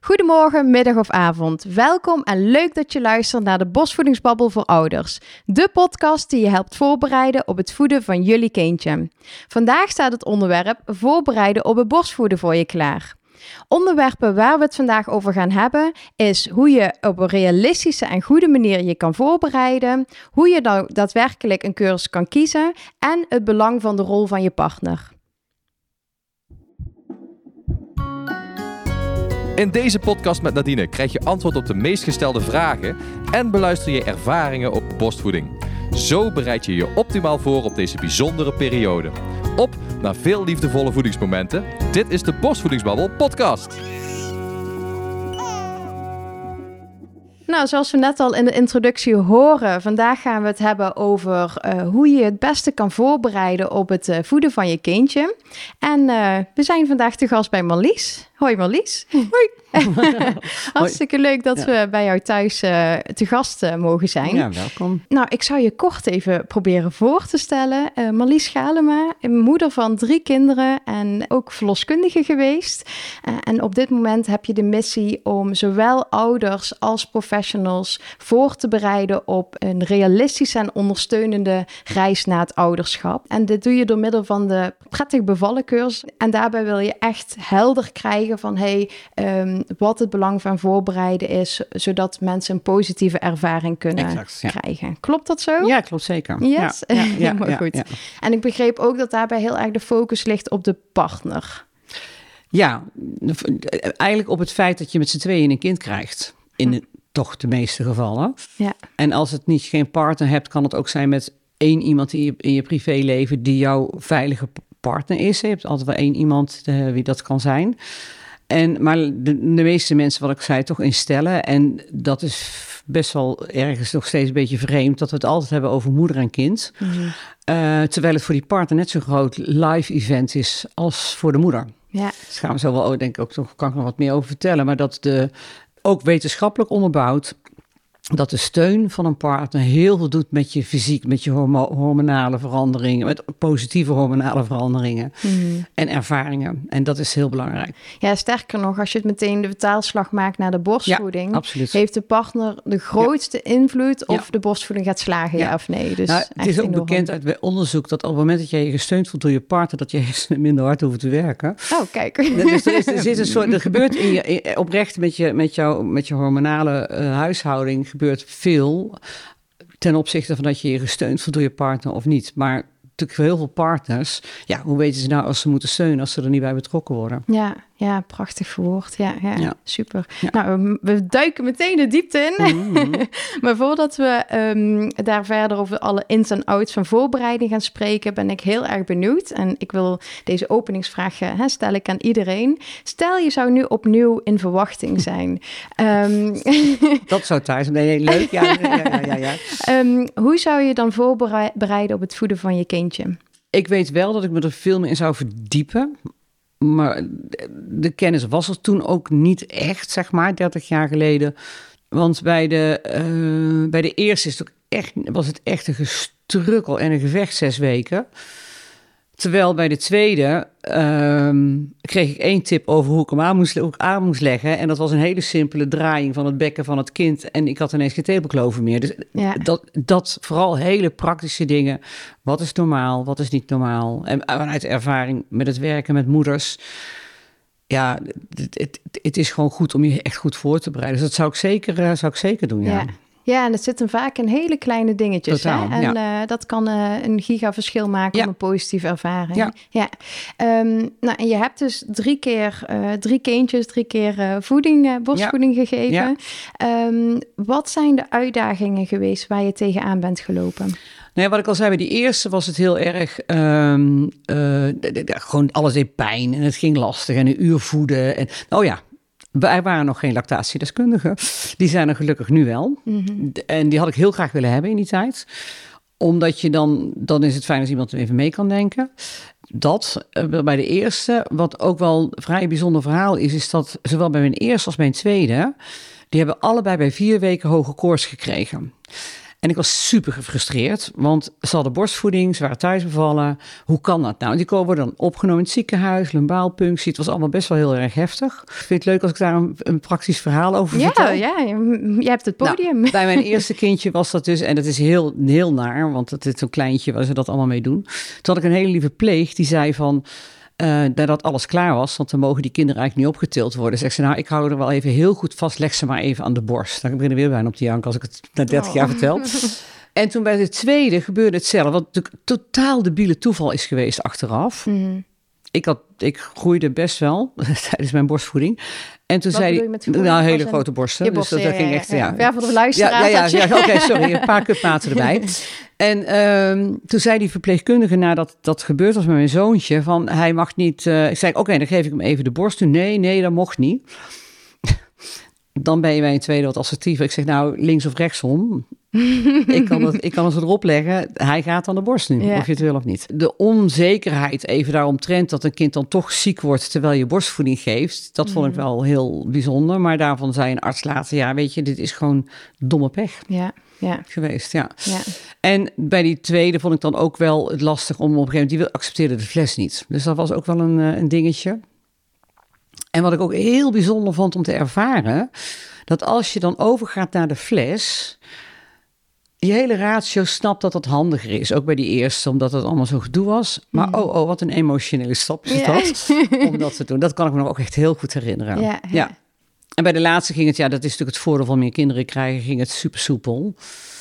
Goedemorgen, middag of avond. Welkom en leuk dat je luistert naar de Borstvoedingsbabbel voor Ouders. De podcast die je helpt voorbereiden op het voeden van jullie kindje. Vandaag staat het onderwerp voorbereiden op het borstvoeden voor je klaar. Onderwerpen waar we het vandaag over gaan hebben is hoe je op een realistische en goede manier je kan voorbereiden, hoe je nou daadwerkelijk een cursus kan kiezen en het belang van de rol van je partner. In deze podcast met Nadine krijg je antwoord op de meest gestelde vragen en beluister je ervaringen op borstvoeding. Zo bereid je je optimaal voor op deze bijzondere periode. Op naar veel liefdevolle voedingsmomenten. Dit is de Borstvoedingsbabbel podcast. Nou, zoals we net al in de introductie horen, vandaag gaan we het hebben over hoe je het beste kan voorbereiden op het voeden van je kindje. En we zijn vandaag te gast bij Marlies. Hoi Marlies. Hoi. Hartstikke leuk dat we bij jou thuis te gast mogen zijn. Ja, welkom. Nou, ik zou je kort even proberen voor te stellen. Marlies Schalema, moeder van 3 kinderen en ook verloskundige geweest. En op dit moment heb je de missie om zowel ouders als professionals voor te bereiden op een realistische en ondersteunende reis naar het ouderschap. En dit doe je door middel van de Prettig Bevallen cursus. En daarbij wil je echt helder krijgen van wat het belang van voorbereiden is, zodat mensen een positieve ervaring kunnen krijgen. Klopt dat zo? Ja, klopt zeker. Yes? Ja, Helemaal goed. Ja. En ik begreep ook dat daarbij heel erg de focus ligt op de partner. Ja, eigenlijk op het feit dat je met z'n tweeën een kind krijgt. Toch de meeste gevallen. Ja. En als het geen partner hebt, kan het ook zijn met 1 iemand in je privéleven die jouw veilige partner is. Je hebt altijd wel 1 iemand wie dat kan zijn. Maar de meeste mensen, wat ik zei, toch instellen. En dat is best wel ergens nog steeds een beetje vreemd, dat we het altijd hebben over moeder en kind. Mm-hmm. Terwijl het voor die partner net zo'n groot live event is als voor de moeder. Ja. Dus gaan we zo wel, denk ik ook, toch kan ik nog wat meer over vertellen. Maar dat ook wetenschappelijk onderbouwd, dat de steun van een partner heel veel doet met je fysiek, met je hormonale veranderingen, met positieve hormonale veranderingen en ervaringen. En dat is heel belangrijk. Ja, sterker nog, als je het meteen de vertaalslag maakt naar de borstvoeding, heeft de partner de grootste invloed of de borstvoeding gaat slagen, ja of nee. Dus het is ook bekend uit onderzoek dat op het moment dat jij je gesteund voelt door je partner, dat je hersenen minder hard hoeven te werken. Oh, kijk. Dus er gebeurt oprecht met je hormonale huishouding gebeurt veel ten opzichte van dat je gesteund voelt door je partner of niet. Maar natuurlijk voor heel veel partners, hoe weten ze nou als ze moeten steunen als ze er niet bij betrokken worden? Ja, prachtig verwoord. Ja. Super. Ja. Nou, we duiken meteen de diepte in. Mm-hmm. Maar voordat we daar verder over alle ins en outs van voorbereiding gaan spreken, ben ik heel erg benieuwd. En ik wil deze openingsvraag stellen aan iedereen. Stel, je zou nu opnieuw in verwachting zijn. Dat zou thuis zijn. Nee, leuk. Ja. Hoe zou je dan voorbereiden op het voeden van je kindje? Ik weet wel dat ik me er veel meer in zou verdiepen. Maar de kennis was er toen ook niet echt, 30 jaar geleden. Want bij de eerste was het echt een gestrukkel en een gevecht 6 weken. Terwijl bij de tweede kreeg ik 1 tip over hoe ik hem aan moest leggen. En dat was een hele simpele draaiing van het bekken van het kind. En ik had ineens geen tepelkloven meer. Dus dat vooral hele praktische dingen. Wat is normaal, wat is niet normaal? En vanuit ervaring met het werken met moeders. Ja, het is gewoon goed om je echt goed voor te bereiden. Dus dat zou ik zeker doen, ja. Ja, en het zit hem vaak in hele kleine dingetjes. Totaal, hè? En dat kan een gigaverschil maken om een positieve ervaring. Ja. En je hebt dus 3 keer 3 kindjes, 3 keer borstvoeding gegeven. Ja. Wat zijn de uitdagingen geweest waar je tegenaan bent gelopen? Nou ja, wat ik al zei, bij die eerste was het heel erg, gewoon alles deed pijn en het ging lastig en een uur voeden. En, wij waren nog geen lactatiedeskundigen. Die zijn er gelukkig nu wel. Mm-hmm. En die had ik heel graag willen hebben in die tijd. Omdat je dan is het fijn als iemand er even mee kan denken. Dat bij de eerste, wat ook wel een vrij bijzonder verhaal is dat zowel bij mijn eerste als mijn tweede, die hebben allebei bij 4 weken hoge koorts gekregen. En ik was super gefrustreerd, want ze hadden borstvoeding, ze waren thuis bevallen. Hoe kan dat nou? Die worden dan opgenomen in het ziekenhuis, lumbaalpunctie. Het was allemaal best wel heel erg heftig. Vind je het leuk als ik daar een praktisch verhaal over vertel? Ja, je hebt het podium. Nou, bij mijn eerste kindje was dat dus, en dat is heel, heel naar, want het is zo'n kleintje waar ze dat allemaal mee doen. Toen had ik een hele lieve pleeg, die zei van... nadat alles klaar was, want dan mogen die kinderen eigenlijk niet opgetild worden. Zegt ze, nou, ik hou er wel even heel goed vast, leg ze maar even aan de borst. Dan begin ik weer bijna op die jank als ik het na 30 jaar vertel. En toen bij de tweede gebeurde hetzelfde, wat natuurlijk totaal debiele toeval is geweest achteraf. Mm. Ik groeide best wel tijdens mijn borstvoeding. En toen zei hij, hele grote borsten. Dus dat ging echt, ja. Ja, voor de luisteraars. Ja, oké, sorry, een paar cupmaten erbij. En toen zei die verpleegkundige, nadat dat gebeurd was met mijn zoontje, van hij mag niet... ik zei, oké, dan geef ik hem even de borst. Toen, nee, dat mocht niet. Dan ben je bij een tweede wat assertiever. Ik zeg, nou, links of rechtsom. Ik kan het erop leggen. Hij gaat aan de borst nu, of je het wil of niet. De onzekerheid even daaromtrent dat een kind dan toch ziek wordt terwijl je borstvoeding geeft. Dat vond ik wel heel bijzonder. Maar daarvan zei een arts later, ja, weet je, dit is gewoon domme pech. Geweest, ja. En bij die tweede vond ik dan ook wel het lastig om op een gegeven moment... die accepteerde de fles niet. Dus dat was ook wel een dingetje. En wat ik ook heel bijzonder vond om te ervaren... dat als je dan overgaat naar de fles... je hele ratio snapt dat dat handiger is. Ook bij die eerste, omdat het allemaal zo gedoe was. Maar wat een emotionele stap is dat, om dat te doen. Dat kan ik me nog ook echt heel goed herinneren. Ja. En bij de laatste ging het, dat is natuurlijk het voordeel van meer kinderen krijgen... ging het super soepel.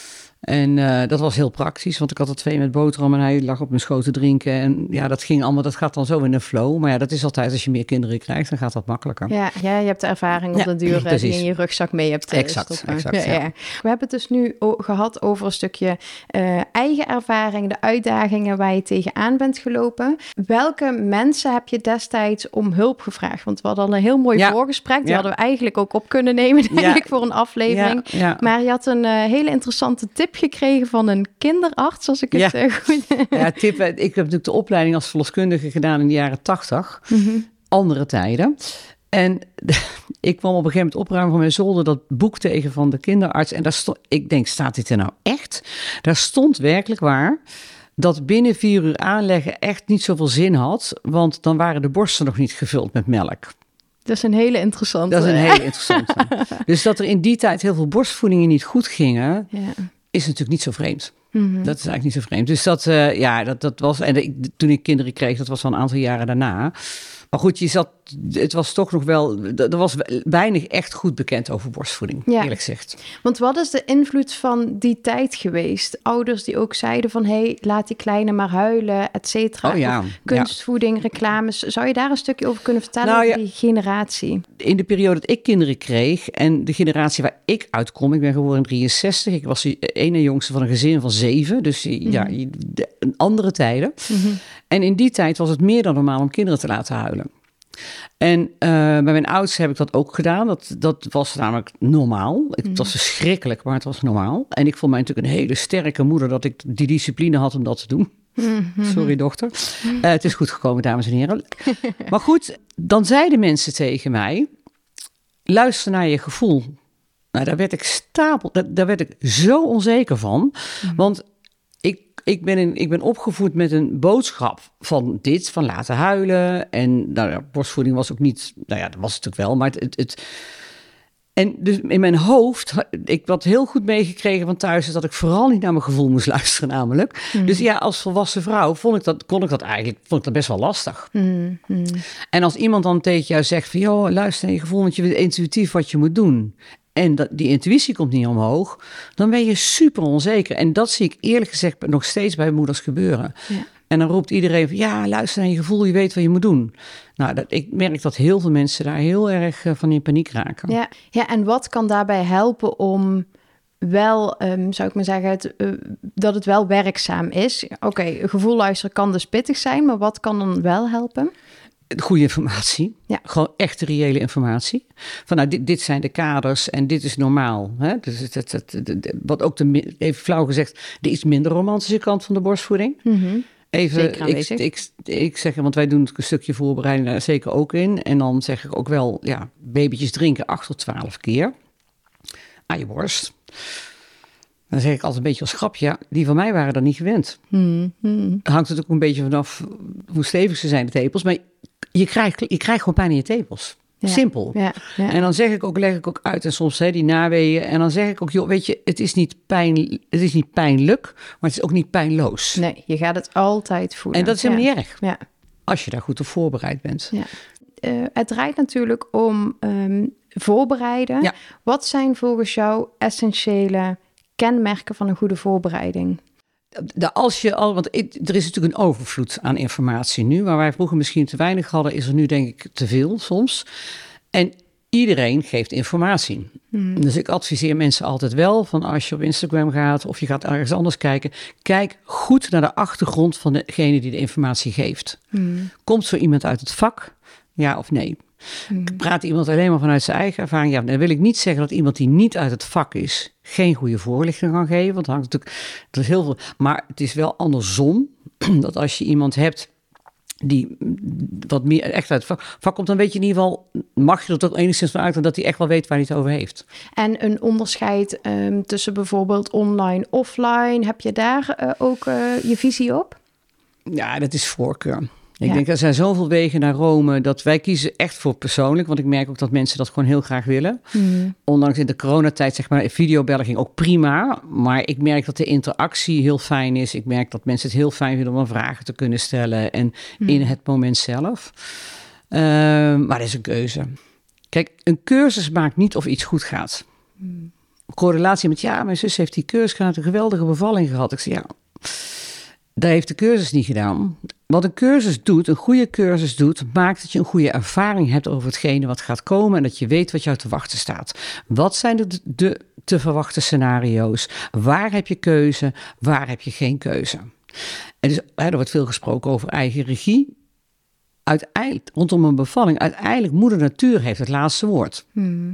En dat was heel praktisch, want ik had er 2 met boterham en hij lag op mijn schoot te drinken. En ja, dat ging allemaal, dat gaat dan zo in de flow. Maar ja, dat is altijd, als je meer kinderen krijgt, dan gaat dat makkelijker. Ja, je hebt de ervaring op de duur die je in je rugzak mee hebt. Exact. We hebben het dus nu gehad over een stukje eigen ervaring, de uitdagingen waar je tegenaan bent gelopen. Welke mensen heb je destijds om hulp gevraagd? Want we hadden al een heel mooi voorgesprek, die hadden we eigenlijk ook op kunnen nemen, denk ik, voor een aflevering. Maar je had een hele interessante tip gekregen van een kinderarts, als ik het goed... tip. Ik heb natuurlijk de opleiding als verloskundige gedaan in de jaren 80. Mm-hmm. Andere tijden. En ik kwam op een gegeven moment opruimen van mijn zolder dat boek tegen van de kinderarts. En daar stond, ik denk, staat dit er nou echt? Daar stond werkelijk waar dat binnen 4 uur aanleggen echt niet zoveel zin had. Want dan waren de borsten nog niet gevuld met melk. Dat is een hele interessante. Dus dat er in die tijd heel veel borstvoedingen niet goed gingen... is natuurlijk niet zo vreemd. Mm-hmm. Dat is eigenlijk niet zo vreemd. Dus dat was... En toen ik kinderen kreeg, dat was al een aantal jaren daarna. Maar goed, het was toch nog wel... Er was weinig echt goed bekend over borstvoeding, eerlijk gezegd. Want wat is de invloed van die tijd geweest? Ouders die ook zeiden van... laat die kleine maar huilen, et cetera. Kunstvoeding, reclames. Zou je daar een stukje over kunnen vertellen over die generatie? In de periode dat ik kinderen kreeg... en de generatie waar ik uitkom... ik ben geboren in 63. Ik was de ene jongste van een gezin van 7. Dus andere tijden. Mm-hmm. En in die tijd was het meer dan normaal om kinderen te laten huilen. En bij mijn ouders heb ik dat ook gedaan. Dat was namelijk normaal. Het was verschrikkelijk, maar het was normaal. En ik vond mij natuurlijk een hele sterke moeder... dat ik die discipline had om dat te doen. Mm-hmm. Sorry, dochter. Het is goed gekomen, dames en heren. Maar goed, dan zeiden mensen tegen mij... luister naar je gevoel. Nou, daar werd ik zo onzeker van. Mm-hmm. Want ik ben opgevoed met een boodschap van laten huilen. En borstvoeding was ook niet... dat was het natuurlijk wel, maar En dus in mijn hoofd, ik had heel goed meegekregen van thuis... is dat ik vooral niet naar mijn gevoel moest luisteren namelijk. Mm. Dus als volwassen vrouw vond ik dat best wel lastig. Mm. En als iemand dan tegen jou zegt van... joh, luister naar je gevoel, want je weet intuïtief wat je moet doen... en die intuïtie komt niet omhoog... dan ben je super onzeker. En dat zie ik eerlijk gezegd nog steeds bij moeders gebeuren. Ja. En dan roept iedereen van... luister naar je gevoel, je weet wat je moet doen. Nou, ik merk dat heel veel mensen daar heel erg van in paniek raken. Ja, en wat kan daarbij helpen om wel, zou ik maar zeggen... dat het wel werkzaam is? Oké, gevoel luisteren kan dus pittig zijn... maar wat kan dan wel helpen? Goede informatie, gewoon echte reële informatie. Van dit zijn de kaders en dit is normaal. Hè? Dus wat ook even flauw gezegd, de iets minder romantische kant van de borstvoeding. Mm-hmm. Even, ik zeg, want wij doen een stukje voorbereiding daar zeker ook in. En dan zeg ik ook wel, babytjes drinken 8 tot 12 keer aan je borst. Dan zeg ik altijd een beetje als grapje, ja, die van mij waren er niet gewend. Hangt het ook een beetje vanaf hoe stevig ze zijn, de tepels. Maar je krijgt gewoon pijn in je tepels. Ja. Simpel. Ja. En dan leg ik ook uit, en soms die naweeën. En dan zeg ik ook, joh, weet je, het is niet pijnlijk, maar het is ook niet pijnloos. Nee, je gaat het altijd voelen. En dat is helemaal niet erg. Ja. Als je daar goed op voorbereid bent. Ja. Het draait natuurlijk om voorbereiden. Ja. Wat zijn volgens jou essentiële kenmerken van een goede voorbereiding? Want er is natuurlijk een overvloed aan informatie nu. Waar wij vroeger misschien te weinig hadden, is er nu denk ik te veel soms. En iedereen geeft informatie. Dus ik adviseer mensen altijd wel, van als je op Instagram gaat of je gaat ergens anders kijken, kijk goed naar de achtergrond van degene die de informatie geeft. Komt zo iemand uit het vak? Ja of nee? Praat iemand alleen maar vanuit zijn eigen ervaring? Ja, dan wil ik niet zeggen dat iemand die niet uit het vak is geen goede voorlichting kan geven. Want er is heel veel. Maar het is wel andersom. Dat als je iemand hebt die wat meer echt uit het vak komt, dan weet je in ieder geval, mag je er toch enigszins van uit dat hij echt wel weet waar hij het over heeft. En een onderscheid tussen bijvoorbeeld online, offline. Heb je daar ook je visie op? Ja, dat is voorkeur. Ik denk, er zijn zoveel wegen naar Rome dat wij kiezen echt voor persoonlijk. Want ik merk ook dat mensen dat gewoon heel graag willen. Ondanks in de coronatijd, zeg maar, videobellen ging ook prima. Maar ik merk dat de interactie heel fijn is. Ik merk dat mensen het heel fijn vinden om vragen te kunnen stellen. En in het moment zelf. Maar dat is een keuze. Kijk, een cursus maakt niet of iets goed gaat. Correlatie met, mijn zus heeft die cursus gehad, een geweldige bevalling gehad. Ik zeg, daar heeft de cursus niet gedaan. Wat een cursus doet, een goede cursus doet, maakt dat je een goede ervaring hebt over hetgene wat gaat komen en dat je weet wat jou te wachten staat. Wat zijn de te verwachten scenario's? Waar heb je keuze? Waar heb je geen keuze? En dus, er wordt veel gesproken over eigen regie. Uiteindelijk, rondom een bevalling, uiteindelijk moeder natuur heeft het laatste woord.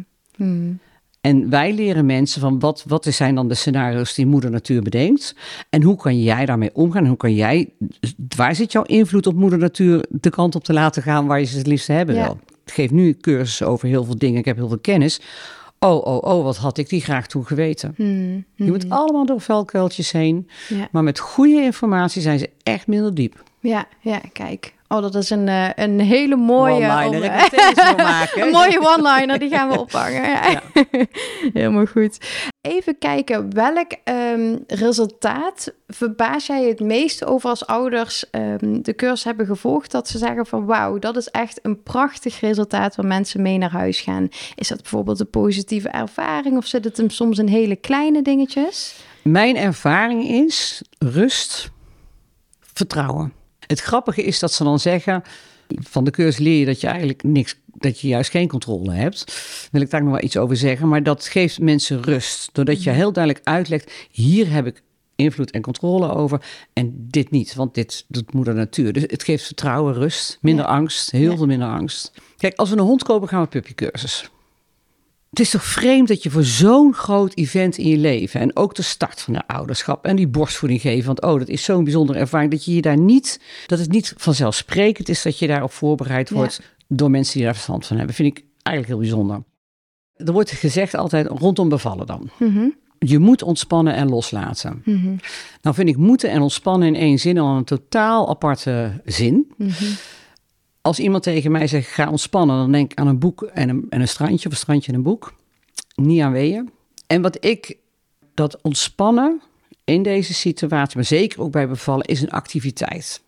En wij leren mensen van wat zijn dan de scenario's die moeder natuur bedenkt. En hoe kan jij daarmee omgaan? En hoe kan jij, waar zit jouw invloed op moeder natuur de kant op te laten gaan waar je ze het liefst hebben wil? Ik geef nu cursussen over heel veel dingen. Ik heb heel veel kennis. Wat had ik die graag toen geweten. Je moet allemaal door vuilkuiltjes heen. Ja. Maar met goede informatie zijn ze echt minder diep. Ja, kijk. Dat is een hele mooie maken. Een mooie one-liner, die gaan we ophangen. Ja. Helemaal goed. Even kijken, welk resultaat verbaas jij het meest over als ouders de cursus hebben gevolgd, dat ze zeggen van wauw, dat is echt een prachtig resultaat waar mensen mee naar huis gaan. Is dat bijvoorbeeld een positieve ervaring of zit het hem soms in hele kleine dingetjes? Mijn ervaring is rust, vertrouwen. Het grappige is dat ze dan zeggen, van de cursus leer je dat je eigenlijk dat je juist geen controle hebt. Wil ik daar nog wel iets over zeggen, maar dat geeft mensen rust. Doordat je heel duidelijk uitlegt, hier heb ik invloed en controle over en dit niet, want dit doet moeder natuur. Dus het geeft vertrouwen, rust, minder angst, heel veel minder angst. Kijk, als we een hond kopen, gaan we puppycursus. Het is toch vreemd dat je voor zo'n groot event in je leven en ook de start van de ouderschap en die borstvoeding geven, want dat is zo'n bijzondere ervaring dat dat het niet vanzelfsprekend is dat je daarop voorbereid wordt door mensen die daar verstand van hebben. Vind ik eigenlijk heel bijzonder. Er wordt gezegd altijd rondom bevallen dan. Je moet ontspannen en loslaten. Nou vind ik moeten en ontspannen in één zin al een totaal aparte zin. Als iemand tegen mij zegt, ga ontspannen, dan denk ik aan een boek en een strandje, of een strandje en een boek. Niet aan weeën. En dat ontspannen in deze situatie, maar zeker ook bij bevallen, is een activiteit.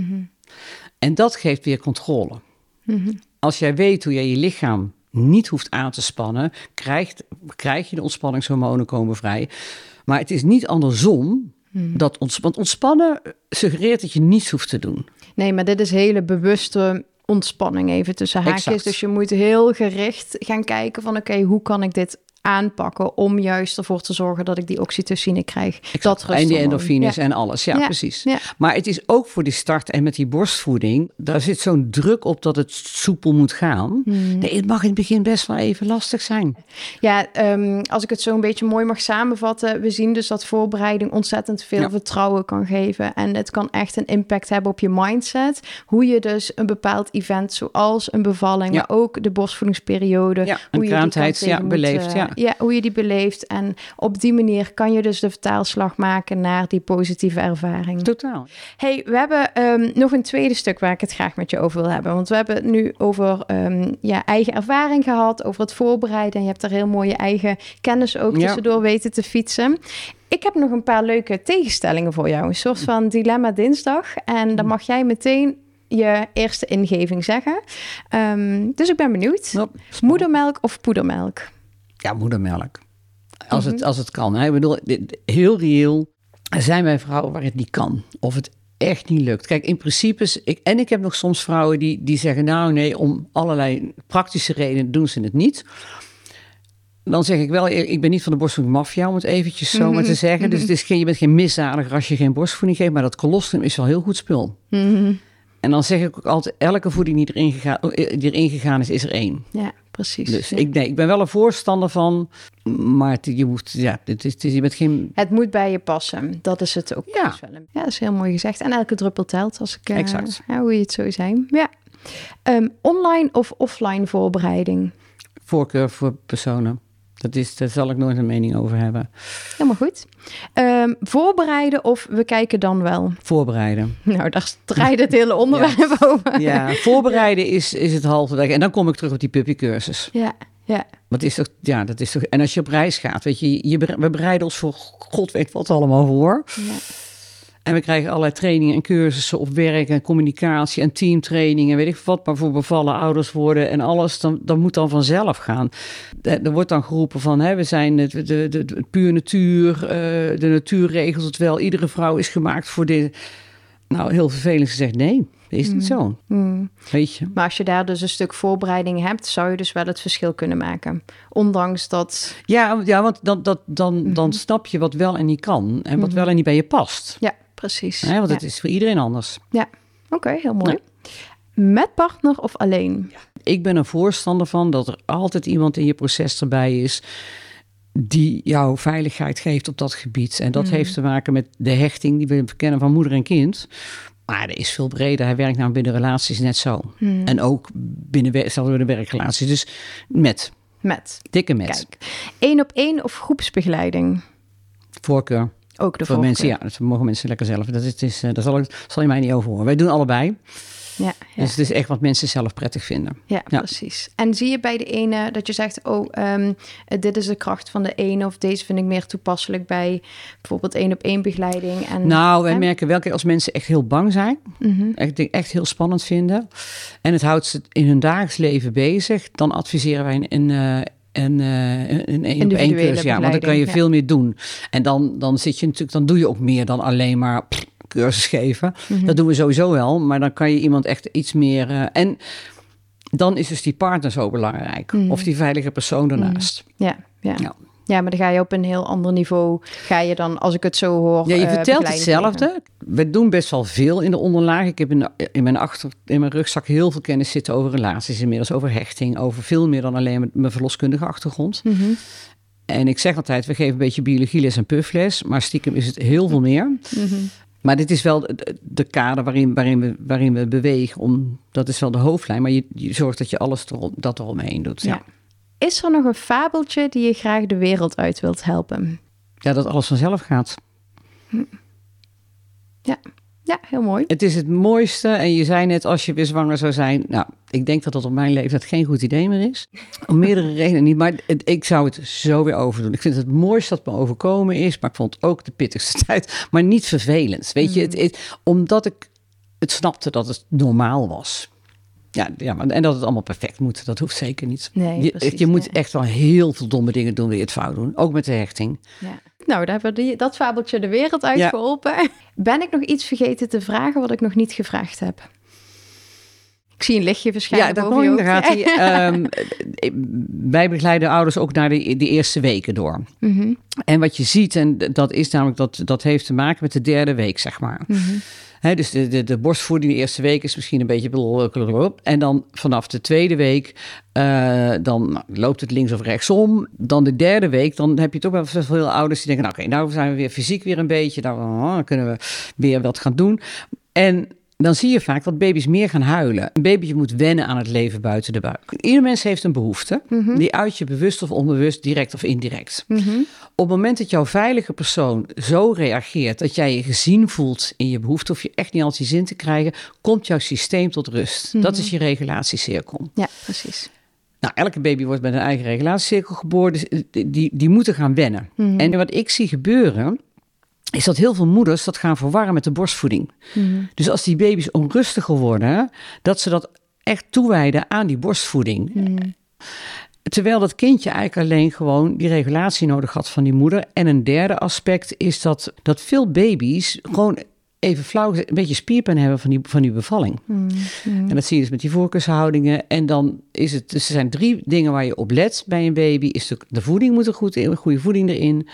En dat geeft weer controle. Als jij weet hoe jij je lichaam niet hoeft aan te spannen, krijg je de ontspanningshormonen komen vrij. Maar het is niet andersom. Want ontspannen suggereert dat je niets hoeft te doen. Nee, maar dit is hele bewuste ontspanning even tussen haakjes. Exact. Dus je moet heel gericht gaan kijken van oké, hoe kan ik dit aanpakken om juist ervoor te zorgen dat ik die oxytocine krijg. En die endorfines en alles. Ja, precies. Ja. Maar het is ook voor die start en met die borstvoeding, daar zit zo'n druk op dat het soepel moet gaan. Nee, het mag in het begin best wel even lastig zijn. Ja, als ik het zo een beetje mooi mag samenvatten, we zien dus dat voorbereiding ontzettend veel vertrouwen kan geven. En het kan echt een impact hebben op je mindset. Hoe je dus een bepaald event, zoals een bevalling, maar ook de borstvoedingsperiode, hoe een kraamtijd beleeft. hoe je die beleeft. En op die manier kan je dus de vertaalslag maken naar die positieve ervaring. Totaal. Hey, we hebben nog een tweede stuk waar ik het graag met je over wil hebben. Want we hebben het nu over eigen ervaring gehad, over het voorbereiden. En je hebt er heel mooi je eigen kennis ook tussendoor weten te fietsen. Ik heb nog een paar leuke tegenstellingen voor jou. Een soort van dilemma dinsdag. En dan mag jij meteen je eerste ingeving zeggen. Dus ik ben benieuwd. Moedermelk of poedermelk? Ja, moedermelk. Als het kan. Hè. Ik bedoel, heel reëel zijn wij vrouwen waar het niet kan. Of het echt niet lukt. Kijk, in principe... Ik heb nog soms vrouwen die zeggen... nou nee, om allerlei praktische redenen doen ze het niet. Dan zeg ik wel, ik ben niet van de borstvoedingmafia, om het eventjes zo maar te zeggen. Dus je bent geen misdadiger als je geen borstvoeding geeft. Maar dat colostrum is wel heel goed spul. En dan zeg ik ook altijd, elke voeding die erin gegaan is er 1. Ja, precies. Dus ik ben wel een voorstander van, maar je bent geen... Het moet bij je passen, dat is het ook. Ja, dat is heel mooi gezegd. En elke druppel telt, als ik exact. Hoe je het zo zijn. Ja. Online of offline voorbereiding? Voorkeur voor personen. Daar zal ik nooit een mening over hebben. Helemaal goed. Voorbereiden of we kijken dan wel? Voorbereiden. Nou, daar draait het hele onderwerp over. Ja, voorbereiden is het halve werk. En dan kom ik terug op die puppycursus. Ja. Dat is toch... En als je op reis gaat, weet je, we bereiden ons voor god weet wat allemaal voor. Ja. En we krijgen allerlei trainingen en cursussen op werk en communicatie en teamtrainingen, weet ik wat, maar voor bevallen ouders worden en alles, dan moet dan vanzelf gaan. Er wordt dan geroepen van, we zijn de puur natuur, de natuur regelt het wel, iedere vrouw is gemaakt voor dit. Nou, heel vervelend gezegd, nee, dat is niet zo. Weet je. Maar als je daar dus een stuk voorbereiding hebt, zou je dus wel het verschil kunnen maken. Ondanks dat... Ja, want dan snap je wat wel en niet kan en wat wel en niet bij je past. Ja. Precies. Ja, want het is voor iedereen anders. Ja, oké, heel mooi. Ja. Met partner of alleen? Ja. Ik ben een voorstander van dat er altijd iemand in je proces erbij is die jou veiligheid geeft op dat gebied. En dat heeft te maken met de hechting die we kennen van moeder en kind. Maar dat is veel breder. Hij werkt nou binnen relaties net zo. En ook binnen de werkrelaties. Dus met. Dikke met. Kijk, 1-op-1 of groepsbegeleiding? Voorkeur. Ook de voor mensen, ja, dat mogen mensen lekker zelf. Daar zal je mij niet over horen. Wij doen allebei. Ja. Dus het is echt wat mensen zelf prettig vinden. Ja, precies. En zie je bij de ene dat je zegt, dit is de kracht van de ene, of deze vind ik meer toepasselijk bij bijvoorbeeld 1-op-1 begeleiding? En, wij merken wel, als mensen echt heel bang zijn, echt heel spannend vinden, en het houdt ze in hun dagelijks leven bezig, dan adviseren wij een 1-op-1 cursus, want dan kan je veel meer doen. En dan zit je natuurlijk, dan doe je ook meer dan alleen maar cursus geven. Dat doen we sowieso wel, maar dan kan je iemand echt iets meer... en dan is dus die partner zo belangrijk. Of die veilige persoon ernaast. Ja, maar dan ga je op een heel ander niveau. Ga je dan, als ik het zo hoor... Ja, je vertelt hetzelfde. We doen best wel veel in de onderlaag. Ik heb in mijn rugzak heel veel kennis zitten over relaties. Inmiddels over hechting. Over veel meer dan alleen mijn verloskundige achtergrond. En ik zeg altijd, we geven een beetje biologieles en puffles. Maar stiekem is het heel veel meer. Maar dit is wel de kader waarin we bewegen. Dat is wel de hoofdlijn. Maar je zorgt dat je alles dat eromheen doet. Ja. Is er nog een fabeltje die je graag de wereld uit wilt helpen? Ja, dat alles vanzelf gaat. Ja, heel mooi. Het is het mooiste. En je zei net, als je weer zwanger zou zijn... Nou, ik denk dat op mijn leeftijd geen goed idee meer is. Om meerdere redenen niet. Maar ik zou het zo weer overdoen. Ik vind het mooiste dat me overkomen is. Maar ik vond het ook de pittigste tijd. Maar niet vervelend. Weet je, omdat ik het snapte dat het normaal was. Ja, en dat het allemaal perfect moet, dat hoeft zeker niet. Nee, je moet echt wel heel veel domme dingen doen, wil je het fout doen. Ook met de hechting. Ja. Nou, daar hebben we dat fabeltje de wereld uit geholpen. Ben ik nog iets vergeten te vragen wat ik nog niet gevraagd heb? Ik zie een lichtje verschijnen boven je hoofd. Daar gaat hij. Wij begeleiden ouders ook naar de eerste weken door. En wat je ziet, en dat is namelijk dat heeft te maken met de derde week, zeg maar. Dus de borstvoeding de eerste week is misschien een beetje... En dan vanaf de tweede week, dan loopt het links of rechtsom. Dan de derde week, dan heb je toch wel veel ouders die denken... nou zijn we weer fysiek weer een beetje. Dan kunnen we weer wat gaan doen. En dan zie je vaak dat baby's meer gaan huilen. Een babytje moet wennen aan het leven buiten de buik. Ieder mens heeft een behoefte. Die uit je bewust of onbewust, direct of indirect. Op het moment dat jouw veilige persoon zo reageert dat jij je gezien voelt in je behoefte, of je echt niet altijd je zin te krijgen, komt jouw systeem tot rust. Dat is je regulatiecirkel. Ja, precies. Nou, elke baby wordt met een eigen regulatiecirkel geboren, dus die moeten gaan wennen. En wat ik zie gebeuren, is dat heel veel moeders dat gaan verwarren met de borstvoeding. Dus als die baby's onrustiger worden, dat ze dat echt toewijden aan die borstvoeding. Terwijl dat kindje eigenlijk alleen gewoon die regulatie nodig had van die moeder. En een derde aspect is dat veel baby's gewoon even flauw een beetje spierpijn hebben van die bevalling. En dat zie je dus met die voorkeurshoudingen. En dan is het, dus er zijn 3 dingen waar je op let bij een baby. Is de voeding moet er goed in, een goede voeding erin.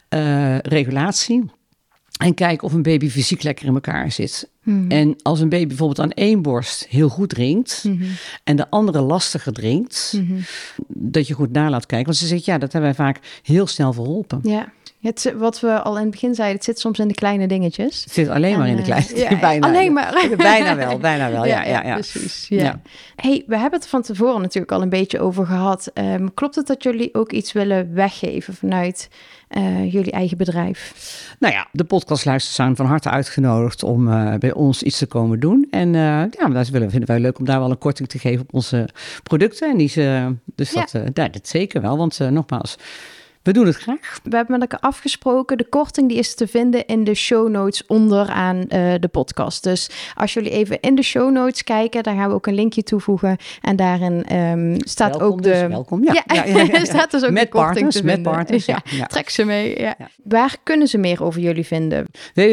Regulatie. En kijken of een baby fysiek lekker in elkaar zit. En als een baby bijvoorbeeld aan 1 borst heel goed drinkt en de andere lastiger drinkt, dat je goed na laat kijken. Want ze zegt, ja, dat hebben wij vaak heel snel verholpen. Ja. Wat we al in het begin zeiden, het zit soms in de kleine dingetjes. Het zit alleen maar in de kleine dingen. Bijna. Alleen maar. Bijna wel. Ja, precies. Ja. Hey, we hebben het van tevoren natuurlijk al een beetje over gehad. Klopt het dat jullie ook iets willen weggeven vanuit jullie eigen bedrijf? Nou ja, de podcastluisteraars zijn van harte uitgenodigd om bij ons iets te komen doen. En dat vinden wij leuk om daar wel een korting te geven op onze producten. En dat zeker wel, want nogmaals, we doen het graag. We hebben met elkaar afgesproken. De korting die is te vinden in de show notes onderaan de podcast. Dus als jullie even in de show notes kijken, dan gaan we ook een linkje toevoegen. En daarin staat welkom ook de... Dus, welkom, ja. Staat dus ook met de korting te vinden. Met partners, ja. Trek ze mee. Ja. Waar kunnen ze meer over jullie vinden?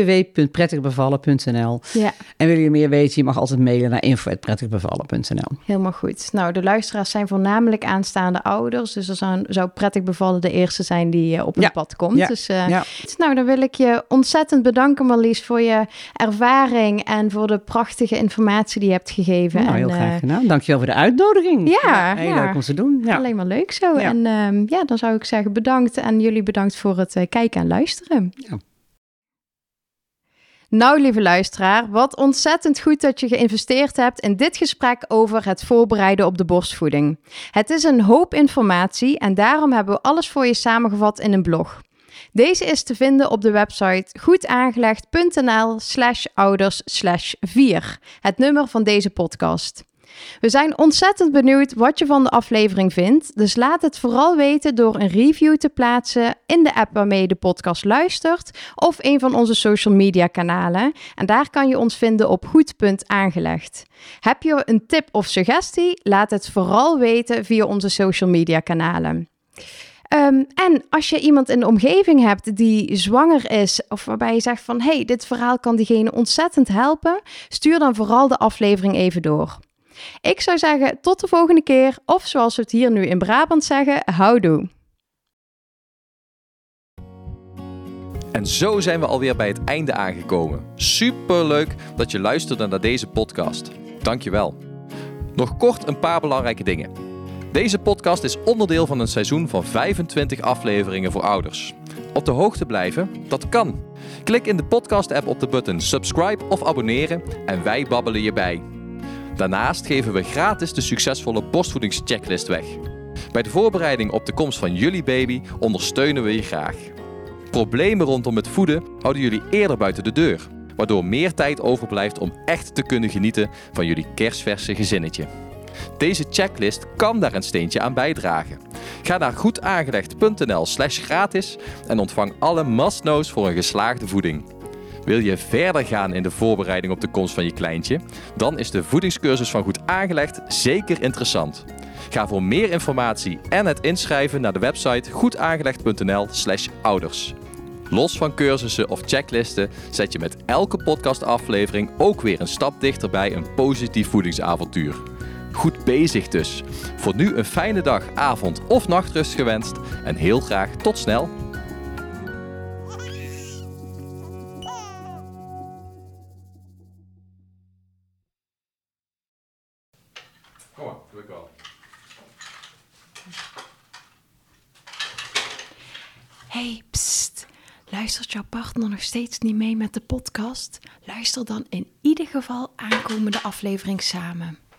www.prettigbevallen.nl. Ja. En wil je meer weten, je mag altijd mailen naar info@prettigbevallen.nl. Helemaal goed. Nou, de luisteraars zijn voornamelijk aanstaande ouders. Dus er zou Prettig Bevallen de eerste zijn die op het pad komt. Dus nou, dan wil ik je ontzettend bedanken, Marlies, voor je ervaring en voor de prachtige informatie die je hebt gegeven. Nou, heel graag gedaan. Dankjewel voor de uitnodiging. Ja, heel leuk om te doen. Ja. Alleen maar leuk zo. Ja. En dan zou ik zeggen bedankt en jullie bedankt voor het kijken en luisteren. Ja. Nou, lieve luisteraar, wat ontzettend goed dat je geïnvesteerd hebt in dit gesprek over het voorbereiden op de borstvoeding. Het is een hoop informatie en daarom hebben we alles voor je samengevat in een blog. Deze is te vinden op de website goedaangelegd.nl/ouders/4, het nummer van deze podcast. We zijn ontzettend benieuwd wat je van de aflevering vindt, dus laat het vooral weten door een review te plaatsen in de app waarmee je de podcast luistert of een van onze social media kanalen. En daar kan je ons vinden op goed.aangelegd. Heb je een tip of suggestie? Laat het vooral weten via onze social media kanalen. En als je iemand in de omgeving hebt die zwanger is of waarbij je zegt van hey, dit verhaal kan diegene ontzettend helpen, stuur dan vooral de aflevering even door. Ik zou zeggen tot de volgende keer of zoals we het hier nu in Brabant zeggen, houdoe. En zo zijn we alweer bij het einde aangekomen. Superleuk dat je luisterde naar deze podcast. Dankjewel. Nog kort een paar belangrijke dingen. Deze podcast is onderdeel van een seizoen van 25 afleveringen voor ouders. Op de hoogte blijven? Dat kan. Klik in de podcast-app op de button subscribe of abonneren en wij babbelen je bij. Daarnaast geven we gratis de succesvolle borstvoedingschecklist weg. Bij de voorbereiding op de komst van jullie baby ondersteunen we je graag. Problemen rondom het voeden houden jullie eerder buiten de deur, waardoor meer tijd overblijft om echt te kunnen genieten van jullie kerstverse gezinnetje. Deze checklist kan daar een steentje aan bijdragen. Ga naar goedaangelegd.nl/gratis en ontvang alle must-knows voor een geslaagde voeding. Wil je verder gaan in de voorbereiding op de komst van je kleintje? Dan is de voedingscursus van Goed Aangelegd zeker interessant. Ga voor meer informatie en het inschrijven naar de website goedaangelegd.nl/ouders. Los van cursussen of checklisten zet je met elke podcastaflevering ook weer een stap dichter bij een positief voedingsavontuur. Goed bezig dus. Voor nu een fijne dag, avond of nachtrust gewenst en heel graag tot snel. Kom maar, doe ik wel. Hey, psst. Luistert jouw partner nog steeds niet mee met de podcast? Luister dan in ieder geval aankomende aflevering samen.